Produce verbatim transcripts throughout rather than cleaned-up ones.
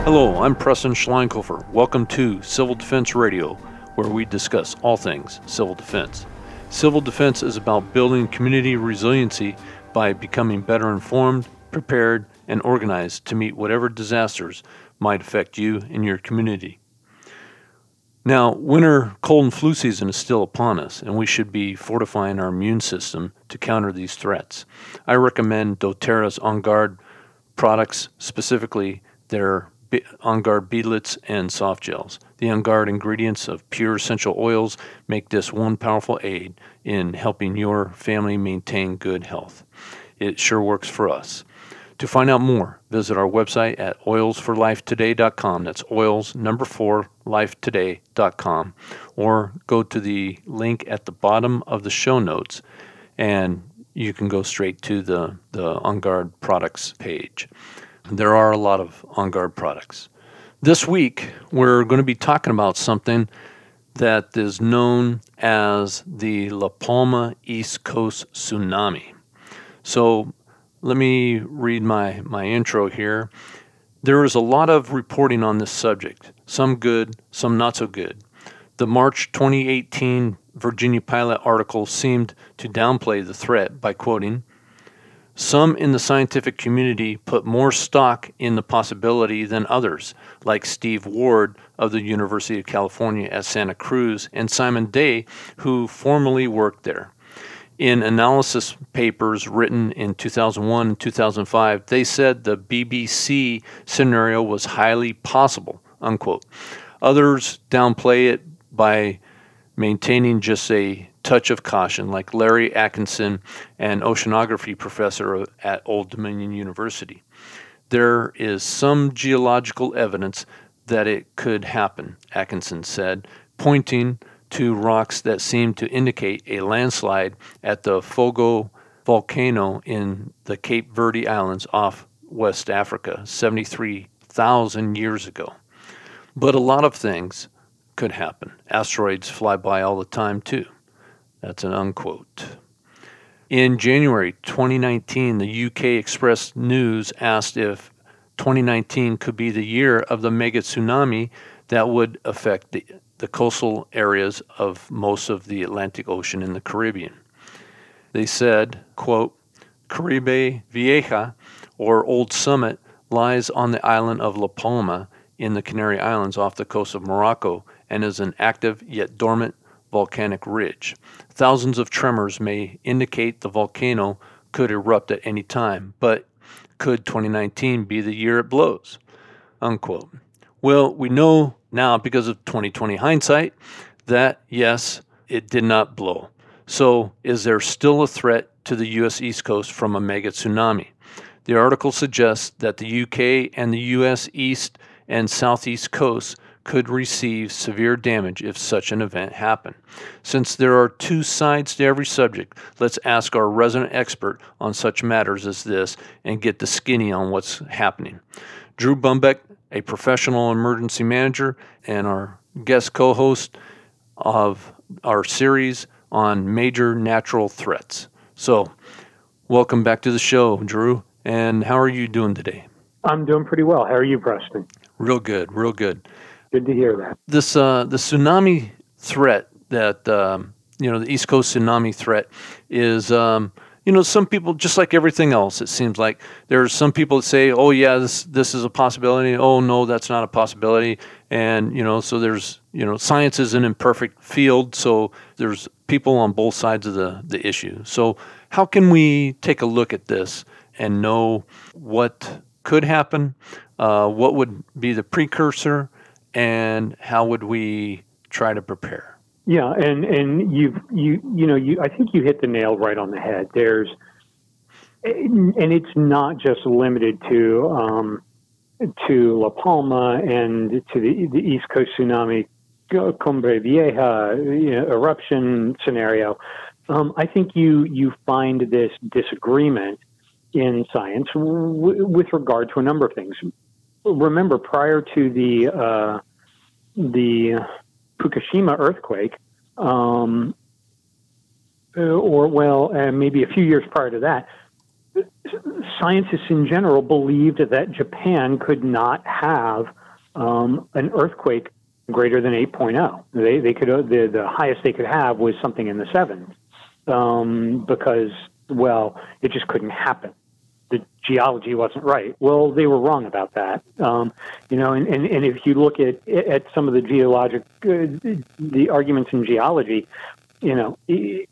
Hello, I'm Preston Schleinkhofer. Welcome to Civil Defense Radio, where we discuss all things civil defense. Civil defense is about building community resiliency by becoming better informed, prepared, and organized to meet whatever disasters might affect you and your community. Now, winter cold and flu season is still upon us, and we should be fortifying our immune system to counter these threats. I recommend doTERRA's On Guard products, specifically their On Guard beadlets and soft gels. The On Guard ingredients of pure essential oils make this one powerful aid in helping your family maintain good health. It sure works for us. To find out more, visit our website at oils for life today dot com. That's oils number four life today dot com, or go to the link at the bottom of the show notes, and you can go straight to the the On Guard products page. There are a lot of On Guard products. This week, we're going to be talking about something that is known as the La Palma East Coast Tsunami. So let me read my, my intro here. There is a lot of reporting on this subject, some good, some not so good. The March twenty eighteen Virginia Pilot article seemed to downplay the threat by quoting, "Some in the scientific community put more stock in the possibility than others, like Steve Ward of the University of California at Santa Cruz and Simon Day, who formerly worked there. In analysis papers written in two thousand one and two thousand five, they said the B B C scenario was highly possible," unquote. Others downplay it by maintaining just a touch of caution, like Larry Atkinson, an oceanography professor at Old Dominion University. "There is some geological evidence that it could happen," Atkinson said, pointing to rocks that seem to indicate a landslide at the Fogo volcano in the Cape Verde Islands off West Africa seventy-three thousand years ago. But a lot of things could happen. Asteroids fly by all the time, too. That's an unquote. In January twenty nineteen, the U K Express News asked if twenty nineteen could be the year of the mega tsunami that would affect the, the coastal areas of most of the Atlantic Ocean and the Caribbean. They said, quote, "Caribe Vieja, or Old Summit, lies on the island of La Palma in the Canary Islands off the coast of Morocco and is an active yet dormant volcanic ridge. Thousands of tremors may indicate the volcano could erupt at any time, but could twenty nineteen be the year it blows?" Unquote. Well, we know now because of twenty twenty hindsight that, yes, it did not blow. So is there still a threat to the U S East Coast from a mega tsunami? The article suggests that the U K and the U S East and Southeast coasts could receive severe damage if such an event happened. Since there are two sides to every subject, let's ask our resident expert on such matters as this and get the skinny on what's happening. Drew Bumbeck, a professional emergency manager and our guest co-host of our series on major natural threats. So, welcome back to the show, Drew. And how are you doing today? I'm doing pretty well. How are you, Preston? Real good, real good. Good to hear that. This uh, the tsunami threat that um, you know the East Coast tsunami threat is um, you know some people, just like everything else, it seems like there's some people that say, oh yeah, this this is a possibility. Oh no, that's not a possibility. And you know so there's you know science is an imperfect field, so there's people on both sides of the the issue. So how can we take a look at this and know what could happen? Uh, what would be the precursor? And how would we try to prepare? Yeah, and and you you you know you I think you hit the nail right on the head. There's and it's not just limited to um, to La Palma and to the the East Coast tsunami, Cumbre Vieja, you know, eruption scenario. Um, I think you you find this disagreement in science w- with regard to a number of things. Remember, prior to the uh, the Fukushima earthquake, um, or well, uh, maybe a few years prior to that, scientists in general believed that Japan could not have um, an earthquake greater than eight point oh. They they could the the highest they could have was something in the sevens, um, because well, it just couldn't happen. The geology wasn't right. Well, they were wrong about that. Um, you know, and, and, and if you look at at some of the geologic uh, the arguments in geology, you know, is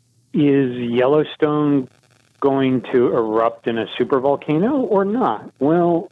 Yellowstone going to erupt in a supervolcano or not? Well,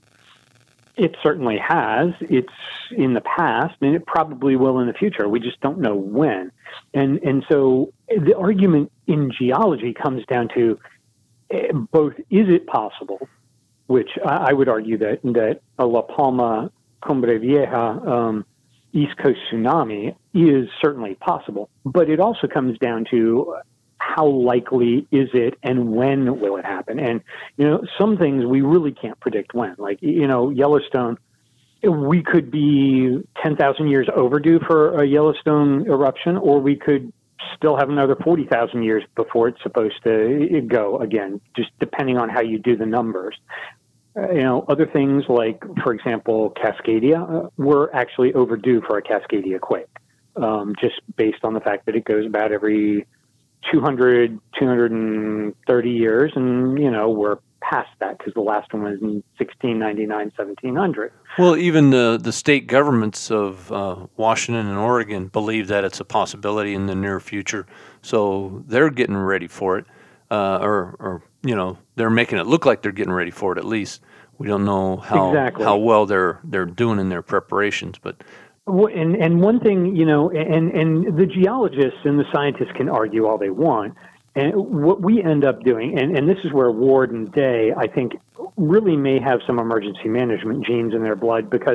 it certainly has. It's in the past, and it probably will in the future. We just don't know when. And and so the argument in geology comes down to uh, both: is it possible, which I, I would argue that that a La Palma, Cumbre Vieja, um, East Coast tsunami is certainly possible, but it also comes down to how likely is it and when will it happen? And, you know, some things we really can't predict when. Like, you know, Yellowstone, we could be ten thousand years overdue for a Yellowstone eruption, or we could still have another forty thousand years before it's supposed to go again, just depending on how you do the numbers. Uh, you know, other things like, for example, Cascadia, uh, we're actually overdue for a Cascadia quake, um, just based on the fact that it goes about every two hundred, two hundred thirty years, and, you know, we're past that because the last one was in sixteen ninety-nine, seventeen hundred. Well, even the, the state governments of uh, Washington and Oregon believe that it's a possibility in the near future, so they're getting ready for it, uh, or, or, you know, they're making it look like they're getting ready for it at least. We don't know how exactly. how well they're they're doing in their preparations, but... Well, and, and one thing, you know, and, and the geologists and the scientists can argue all they want. And what we end up doing, and, and this is where Ward and Day, I think, really may have some emergency management genes in their blood, because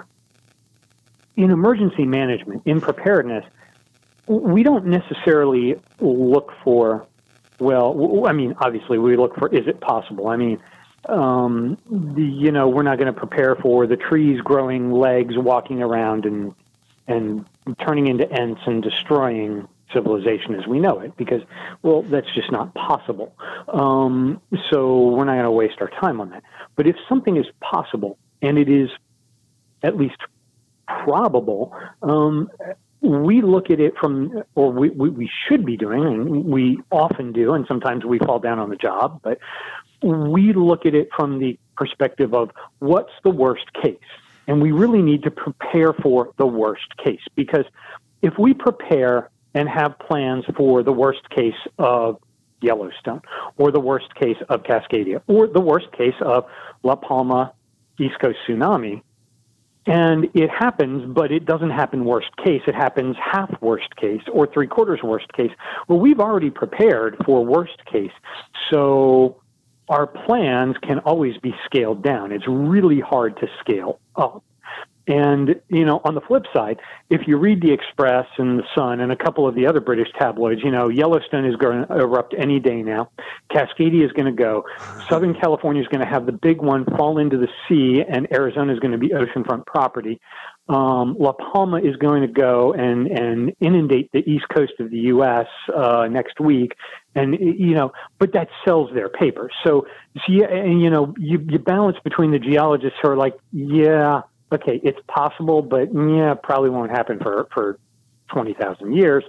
in emergency management, in preparedness, we don't necessarily look for, well, I mean, obviously we look for, is it possible? I mean, Um, the, you know, we're not going to prepare for the trees growing legs, walking around and and turning into ants and destroying civilization as we know it, because, well, that's just not possible. Um, so we're not going to waste our time on that. But if something is possible, and it is at least probable, um, we look at it from, or we, we, we should be doing, and we often do, and sometimes we fall down on the job, but we look at it from the perspective of what's the worst case. And we really need to prepare for the worst case, because if we prepare and have plans for the worst case of Yellowstone, or the worst case of Cascadia, or the worst case of La Palma East Coast tsunami, and it happens, but it doesn't happen worst case, it happens half worst case or three quarters worst case, well, we've already prepared for worst case. So our plans can always be scaled down. It's really hard to scale up. And, you know, on the flip side, if you read the Express and the Sun and a couple of the other British tabloids, you know, Yellowstone is going to erupt any day now. Cascadia is going to go. Southern California is going to have the big one fall into the sea, and Arizona is going to be oceanfront property. Um, La Palma is going to go and, and inundate the east coast of the U S uh, next week. And, you know, but that sells their paper. So, so yeah, and, you know, you, you balance between the geologists who are like, yeah, okay, it's possible, but yeah, probably won't happen for, for twenty thousand years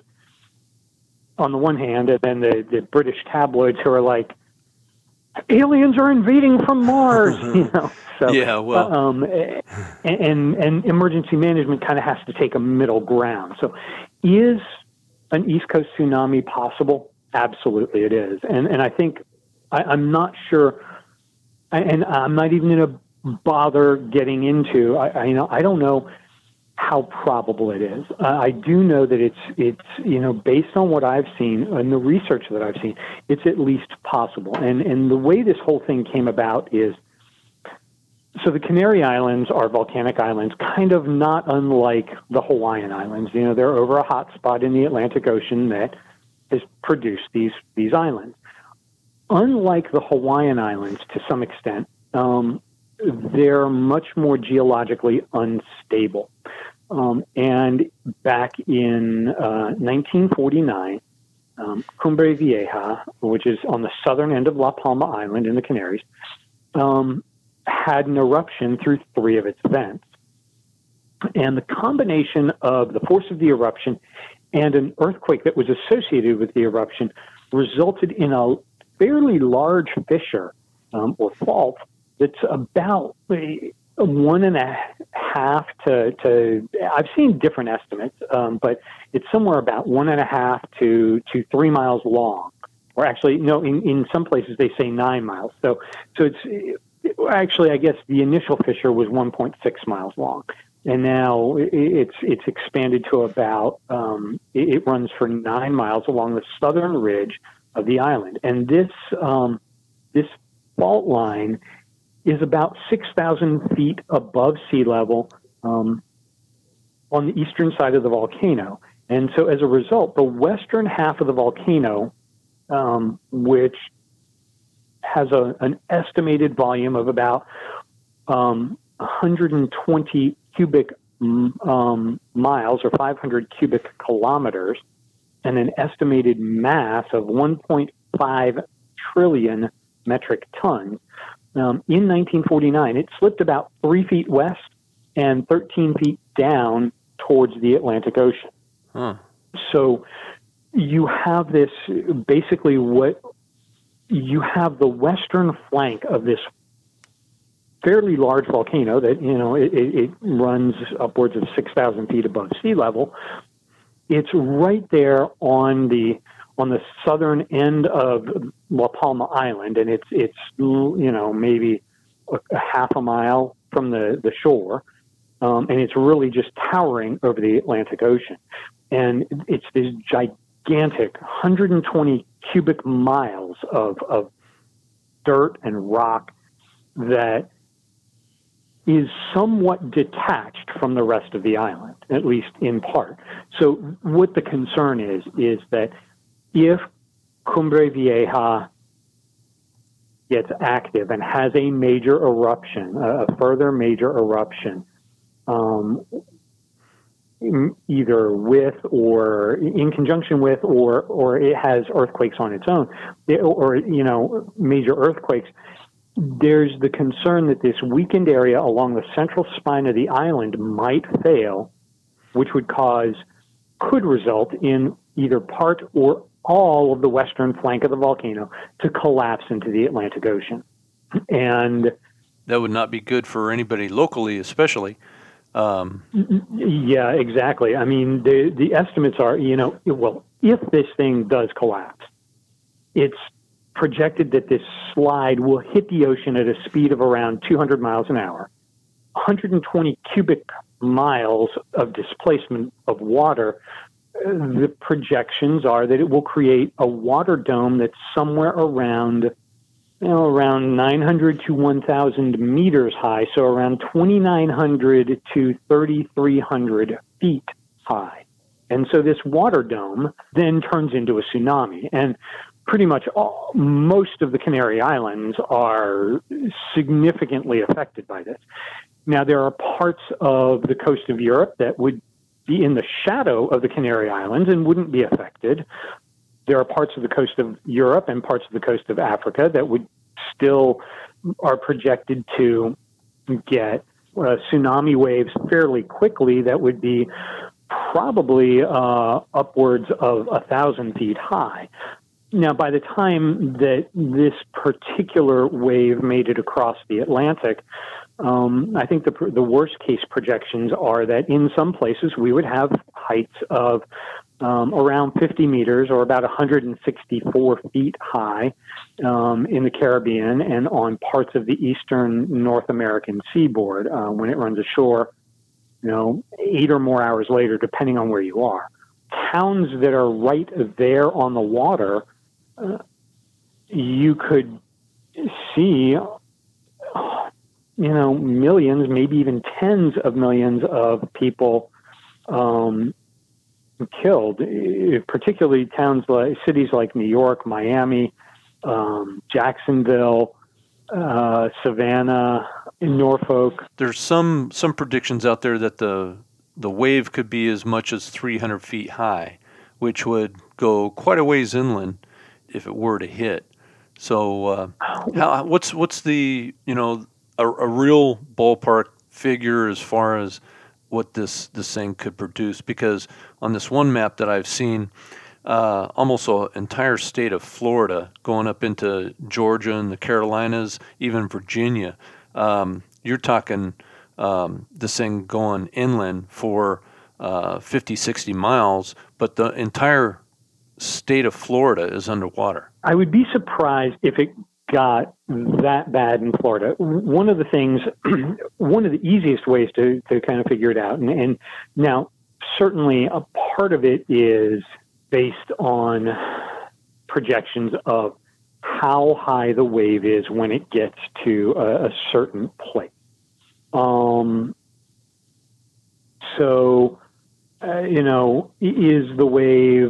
on the one hand, and then the, the British tabloids who are like, aliens are invading from Mars, you know. So, yeah, well, um, and, and, and emergency management kind of has to take a middle ground. So is an East Coast tsunami possible? Absolutely it is. And, and I think, I, I'm not sure, and I'm not even going to bother getting into, I, I, you know, I don't know how probable it is. Uh, I do know that it's, it's, you know, based on what I've seen and the research that I've seen, it's at least possible. And, and the way this whole thing came about is, so the Canary Islands are volcanic islands, kind of not unlike the Hawaiian Islands. You know, they're over a hot spot in the Atlantic Ocean that has produced these, these islands. Unlike the Hawaiian Islands, to some extent, um, they're much more geologically unstable. Um, and back in uh, nineteen forty-nine, um, Cumbre Vieja, which is on the southern end of La Palma Island in the Canaries, um, had an eruption through three of its vents. And the combination of the force of the eruption and an earthquake that was associated with the eruption resulted in a fairly large fissure um, or fault that's about a, a one and a half to, to I've seen different estimates, um, but it's somewhere about one and a half to, to three miles long. Or actually, no, in, in some places they say nine miles. So, so it's it, actually, I guess the initial fissure was one point six miles long. And now it's it's expanded to about, um, it runs for nine miles along the southern ridge of the island. And this um, this fault line is about six thousand feet above sea level um, on the eastern side of the volcano. And so as a result, the western half of the volcano, um, which has a, an estimated volume of about um, one hundred twenty cubic um, miles or five hundred cubic kilometers, and an estimated mass of one point five trillion metric tons. Um, in nineteen forty-nine, it slipped about three feet west and thirteen feet down towards the Atlantic Ocean. Huh. So you have this, basically what you have the western flank of this fairly large volcano that, you know, it, it runs upwards of six thousand feet above sea level. It's right there on the on the southern end of La Palma Island, and it's it's you know maybe a, a half a mile from the the shore, um, and it's really just towering over the Atlantic Ocean, and it's this gigantic one hundred twenty cubic miles of of dirt and rock that is somewhat detached from the rest of the island, at least in part. So what the concern is, is that if Cumbre Vieja gets active and has a major eruption, a further major eruption, um, either with or in conjunction with, or or it has earthquakes on its own, or, you know, major earthquakes, there's the concern that this weakened area along the central spine of the island might fail, which would cause, could result in either part or all of the western flank of the volcano to collapse into the Atlantic Ocean. And that would not be good for anybody locally, especially. Um, yeah, exactly. I mean, the, the estimates are, you know, well, if this thing does collapse, it's projected that this slide will hit the ocean at a speed of around two hundred miles an hour. one hundred twenty cubic miles of displacement of water. The projections are that it will create a water dome that's somewhere around, you know, around nine hundred to one thousand meters high, so around twenty-nine hundred to thirty-three hundred feet high. And so this water dome then turns into a tsunami. And pretty much all, most of the Canary Islands are significantly affected by this. Now, there are parts of the coast of Europe that would be in the shadow of the Canary Islands and wouldn't be affected. There are parts of the coast of Europe and parts of the coast of Africa that would still are projected to get uh, tsunami waves fairly quickly that would be probably uh, upwards of a thousand feet high. Now, by the time that this particular wave made it across the Atlantic, um, I think the the worst case projections are that in some places we would have heights of um, around fifty meters or about one hundred sixty-four feet high um, in the Caribbean and on parts of the eastern North American seaboard uh, when it runs ashore, you know, eight or more hours later, depending on where you are. Towns that are right there on the water, Uh, you could see, you know, millions, maybe even tens of millions of people um, killed, particularly towns like cities like New York, Miami, um, Jacksonville, uh, Savannah, Norfolk. There's some some predictions out there that the the wave could be as much as three hundred feet high, which would go quite a ways inland if it were to hit. So, uh, how what's what's the you know a, a real ballpark figure as far as what this this thing could produce? Because on this one map that I've seen, uh, almost an entire state of Florida, going up into Georgia and the Carolinas, even Virginia, um, you're talking um, this thing going inland for uh, fifty, sixty miles, but the entire state of Florida is underwater. I would be surprised if it got that bad in Florida. One of the things, one of the easiest ways to, to kind of figure it out, and, and now certainly a part of it is based on projections of how high the wave is when it gets to a, a certain place. Um, so, uh, you know, is the wave...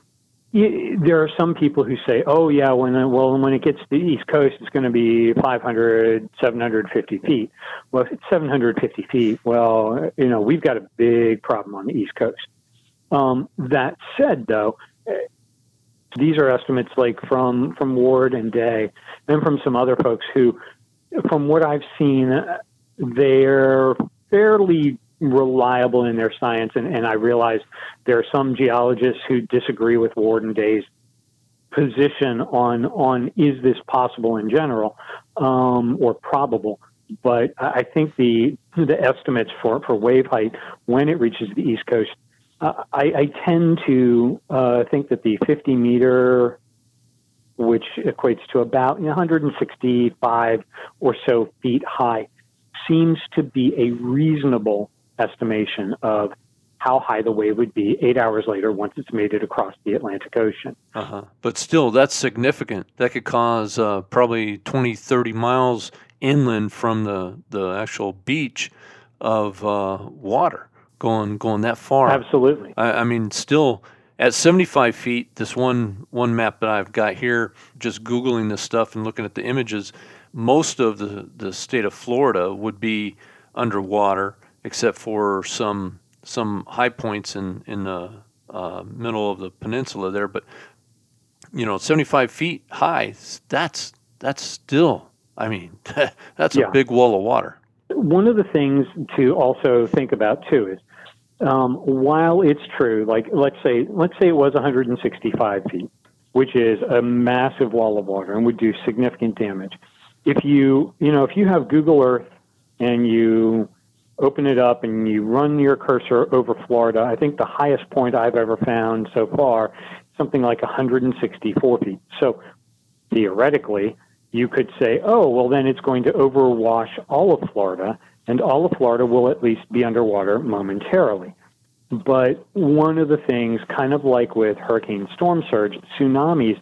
There are some people who say, "Oh, yeah, when well, when it gets to the East Coast, it's going to be five hundred, seven hundred fifty feet." Well, if it's seven hundred fifty feet, well, you know, we've got a big problem on the East Coast. Um, that said, though, these are estimates like from from Ward and Day, and from some other folks who, from what I've seen, they're fairly reliable in their science, and, and I realize there are some geologists who disagree with Ward and Day's position on on is this possible in general um, or probable. But I think the the estimates for, for wave height when it reaches the East Coast, uh, I, I tend to uh, think that the fifty meter, which equates to about one hundred sixty-five or so feet high, seems to be a reasonable estimation of how high the wave would be eight hours later once it's made it across the Atlantic Ocean. Uh-huh. But still, that's significant. That could cause uh, probably twenty, thirty miles inland from the, the actual beach of uh, water going going that far. Absolutely. I, I mean, still, at seventy-five feet, this one, one map that I've got here, just Googling this stuff and looking at the images, most of the, the state of Florida would be underwater, except for some some high points in in the uh, middle of the peninsula there. But you know, seventy-five feet high, that's that's still, I mean, that's yeah. a big wall of water. One of the things to also think about too is um, while it's true, like let's say let's say it was one hundred sixty-five feet, which is a massive wall of water and would do significant damage. If you you know if you have Google Earth and you open it up and you run your cursor over Florida, I think the highest point I've ever found so far, something like one hundred sixty-four feet. So theoretically, you could say, oh, well, then it's going to overwash all of Florida, and all of Florida will at least be underwater momentarily. But one of the things, kind of like with hurricane storm surge, tsunamis,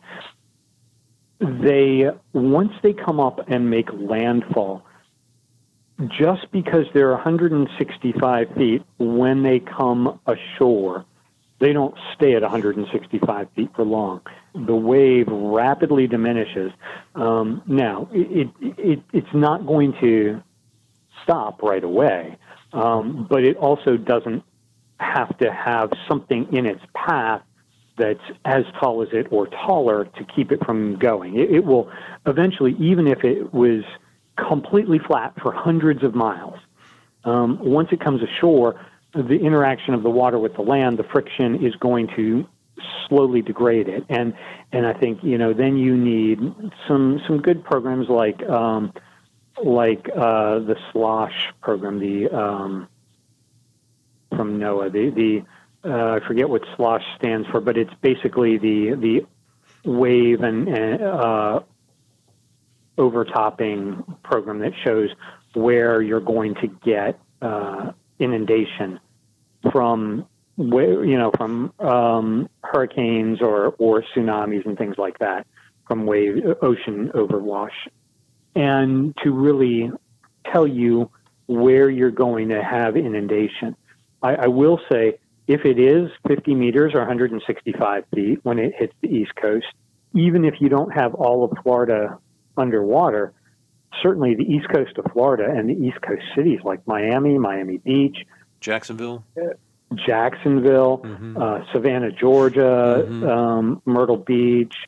they, once they come up and make landfall, just because they're one hundred sixty-five feet, when they come ashore, they don't stay at one hundred sixty-five feet for long. The wave rapidly diminishes. Um, now, it, it, it, it's not going to stop right away, um, but it also doesn't have to have something in its path that's as tall as it or taller to keep it from going. It, it will eventually, even if it was completely flat for hundreds of miles. Um, once it comes ashore, the interaction of the water with the land, the friction is going to slowly degrade it. And and I think, you know, then you need some some good programs like um, like uh, the SLOSH program, the um, from NOAA. The the uh, I forget what SLOSH stands for, but it's basically the the wave and, and uh, overtopping program that shows where you're going to get uh, inundation from, you know, from um, hurricanes or, or tsunamis and things like that, from wave ocean overwash, and to really tell you where you're going to have inundation. I, I will say, if it is fifty meters or one hundred sixty-five feet when it hits the East Coast, even if you don't have all of Florida underwater, certainly the East Coast of Florida and the East Coast cities like Miami, Miami Beach, Jacksonville, uh, Jacksonville, mm-hmm. uh, Savannah, Georgia, mm-hmm. um, Myrtle Beach,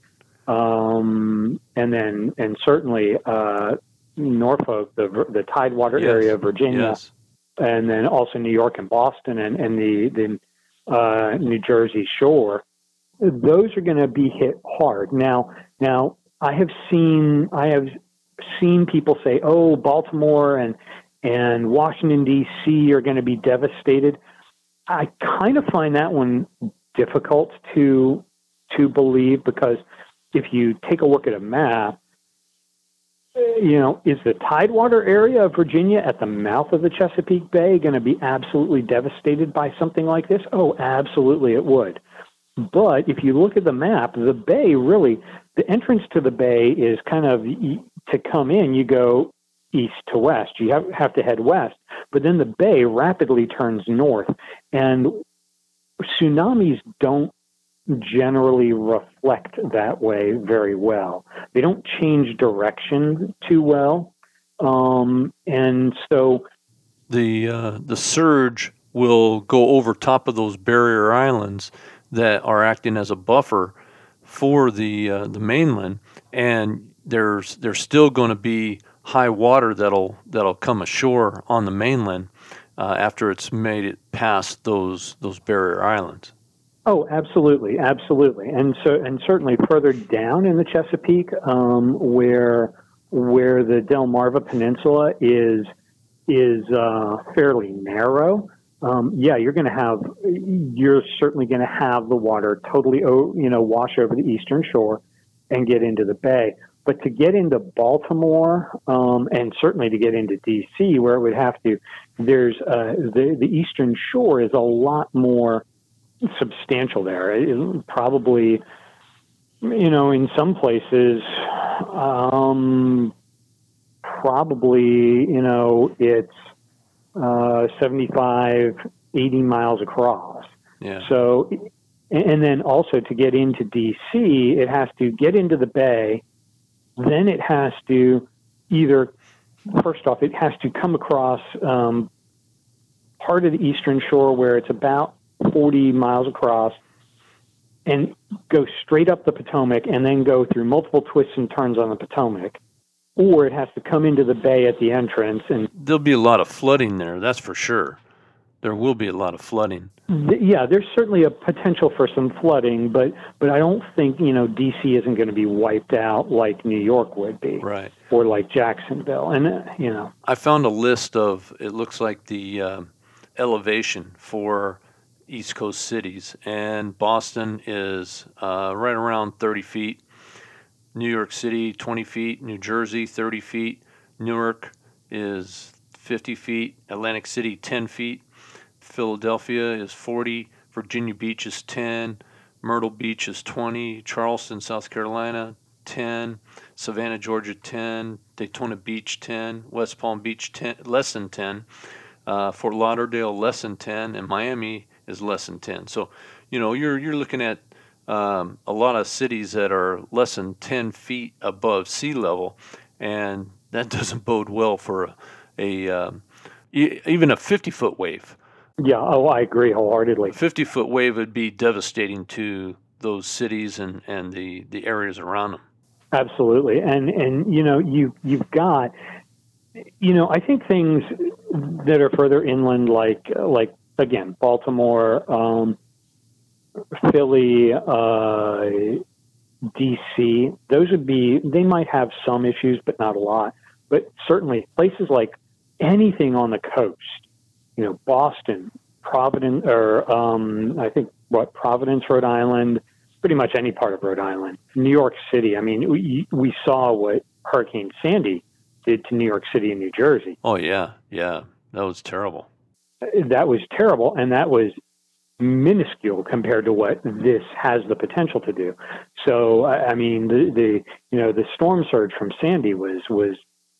um, and then and certainly uh, Norfolk, the the Tidewater Yes. area of Virginia, Yes. and then also New York and Boston and, and the the uh, New Jersey shore. Those are going to be hit hard. Now, now I have seen I have seen people say, "Oh, Baltimore and and Washington D C are going to be devastated." I kind of find that one difficult to to believe, because if you take a look at a map, you know, is the Tidewater area of Virginia at the mouth of the Chesapeake Bay going to be absolutely devastated by something like this? Oh, absolutely it would. But if you look at the map, the bay really, the entrance to the bay is kind of, to come in, you go east to west. You have, have to head west. But then the bay rapidly turns north. And tsunamis don't generally reflect that way very well. They don't change direction too well. Um, and so The uh, the surge will go over top of those barrier islands that are acting as a buffer for the uh, the mainland, and there's there's still going to be high water that'll that'll come ashore on the mainland uh, after it's made it past those those barrier islands. Oh, absolutely, absolutely, and so and certainly further down in the Chesapeake, um, where where the Delmarva Peninsula is is uh, fairly narrow. Um, yeah, you're going to have you're certainly going to have the water totally you know wash over the eastern shore and get into the bay. But to get into Baltimore, um, and certainly to get into D C, where it would have to, there's uh, the the eastern shore is a lot more substantial there. It, probably, you know, in some places, um, probably, you know, it's uh, seventy-five, eighty miles across. Yeah. So, and then also to get into D C, it has to get into the bay. Then it has to either, first off, it has to come across um, part of the eastern shore where it's about forty miles across and go straight up the Potomac and then go through multiple twists and turns on the Potomac, or it has to come into the bay at the entrance. And there'll be a lot of flooding there, that's for sure. There will be a lot of flooding. Th- yeah, there's certainly a potential for some flooding, but but I don't think, you know, D C isn't going to be wiped out like New York would be, Right. or like Jacksonville. And, uh, you know, I found a list of, it looks like the uh, elevation for East Coast cities, and Boston is uh, right around thirty feet, New York City twenty feet, New Jersey thirty feet, Newark is fifty feet, Atlantic City ten feet, Philadelphia is forty, Virginia Beach is ten, Myrtle Beach is twenty, Charleston, South Carolina ten, Savannah, Georgia ten, Daytona Beach ten, West Palm Beach ten, less than ten, uh, Fort Lauderdale less than ten, and Miami is less than ten. So, you know, you're you're looking at um, a lot of cities that are less than ten feet above sea level, and that doesn't bode well for a, a um, e- even a fifty foot wave. yeah, oh, I agree wholeheartedly. A fifty foot wave would be devastating to those cities and, and the, the areas around them. Absolutely. And, and, you know, you, you've got, you know, I think things that are further inland, like, like, again, Baltimore, um, Philly, uh, D C, those would be, they might have some issues, but not a lot. But certainly places like anything on the coast, you know, Boston, Providence, or um, I think what, Providence, Rhode Island, pretty much any part of Rhode Island, New York City. I mean, we, we saw what Hurricane Sandy did to New York City and New Jersey. Oh, yeah, yeah, that was terrible. That was terrible, and that was minuscule compared to what this has the potential to do. So, I I mean, the, the you know the storm surge from Sandy was was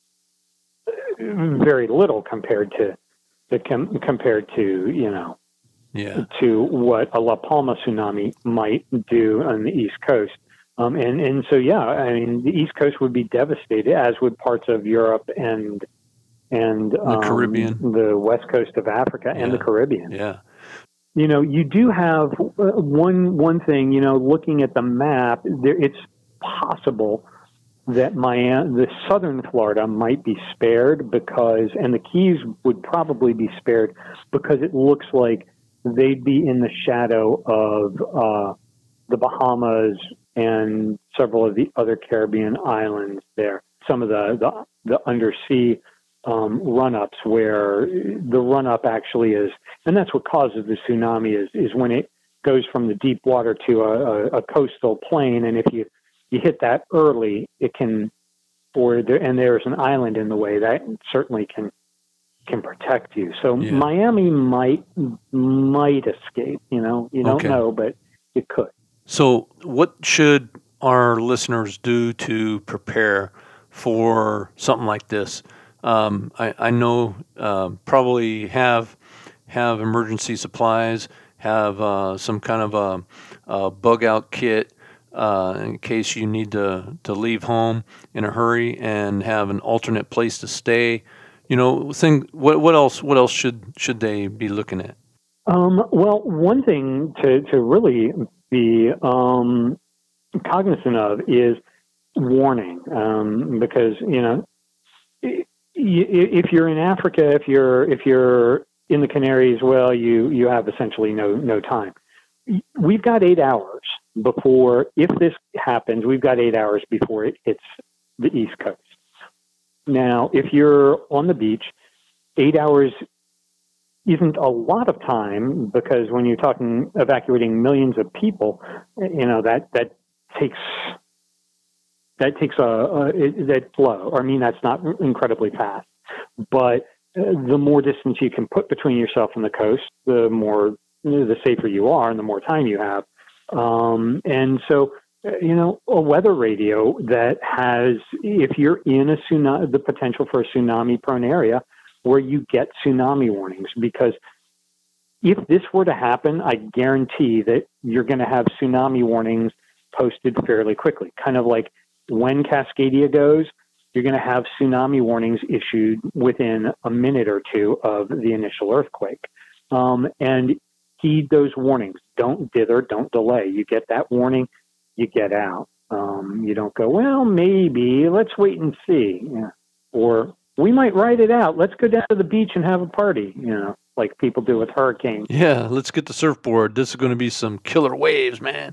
very little compared to the com- compared to you know Yeah. to what a La Palma tsunami might do on the East Coast. Um, and and so yeah, I mean, the East Coast would be devastated, as would parts of Europe and and The um, Caribbean. the west coast of Africa, and the Yeah. Caribbean. Yeah. You know, you do have uh, one one thing. You know, looking at the map, there, it's possible that Miami, the southern Florida might be spared because, and the Keys would probably be spared because it looks like they'd be in the shadow of uh, the Bahamas and several of the other Caribbean islands there. Some of the, the, the undersea um, run-ups where the run-up actually is, and that's what causes the tsunami is, is when it goes from the deep water to a, a, a coastal plain. And if you, you hit that early, it can, or there, and there's an island in the way that certainly can, can protect you. So yeah. Miami might, might escape, you know, you don't okay. know, but it could. So what should our listeners do to prepare for something like this? Um, I, I know uh, probably have have emergency supplies, have uh, some kind of a, a bug out kit uh, in case you need to, to leave home in a hurry, and have an alternate place to stay. You know, thing. What what else? What else should should they be looking at? Um, well, one thing to to really be um, cognizant of is warning, um, because you know, if you're in Africa, if you're if you're in the Canaries, well, you you have essentially no no time. We've got eight hours before, if this happens, we've got eight hours before it hits the East Coast. Now, if you're on the beach, eight hours isn't a lot of time, because when you're talking evacuating millions of people, you know, that, that takes, that takes a, a that flow. I mean, that's not incredibly fast, but the more distance you can put between yourself and the coast, the more, the safer you are and the more time you have. Um, and so, you know, a weather radio that has, if you're in a tsunami, the potential for a tsunami prone area, where you get tsunami warnings, because if this were to happen, I guarantee that you're going to have tsunami warnings posted fairly quickly. Kind of like when Cascadia goes, you're going to have tsunami warnings issued within a minute or two of the initial earthquake. Um, and heed those warnings. Don't dither, don't delay. You get that warning, you get out. Um, you don't go, well, maybe, let's wait and see. Yeah. Or we might ride it out. Let's go down to the beach and have a party, you know, like people do with hurricanes. Yeah, let's get the surfboard. This is going to be some killer waves, man.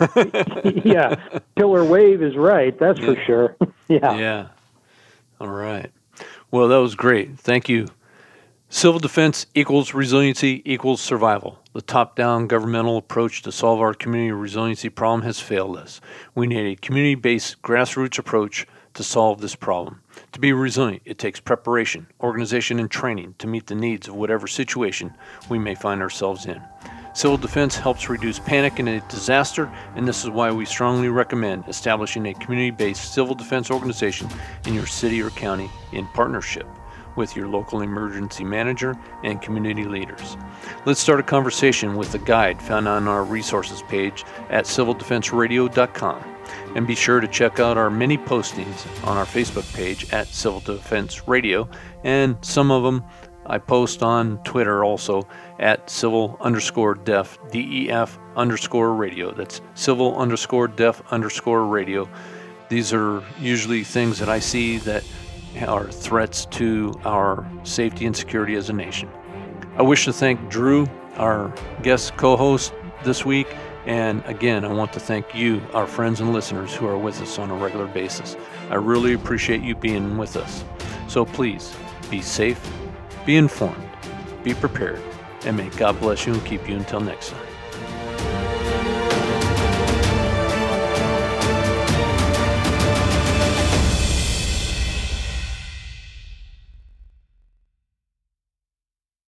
Yeah, killer wave is right. That's yeah. for sure. Yeah. Yeah. All right. Well, that was great. Thank you. Civil defense equals resiliency equals survival. The top-down governmental approach to solve our community resiliency problem has failed us. We need a community-based grassroots approach to solve this problem. To be resilient, it takes preparation, organization, and training to meet the needs of whatever situation we may find ourselves in. Civil defense helps reduce panic in a disaster, and this is why we strongly recommend establishing a community-based civil defense organization in your city or county in partnership with your local emergency manager and community leaders. Let's start a conversation with the guide found on our resources page at civil defense radio dot com. And be sure to check out our many postings on our Facebook page at Civil Defense Radio, and some of them I post on Twitter also at civil underscore def, D E F underscore radio. That's civil underscore def underscore radio. These are usually things that I see that are threats to our safety and security as a nation. I wish to thank Drew, our guest co-host this week. And again, I want to thank you, our friends and listeners who are with us on a regular basis. I really appreciate you being with us. So please, be safe, be informed, be prepared, and may God bless you and keep you until next time.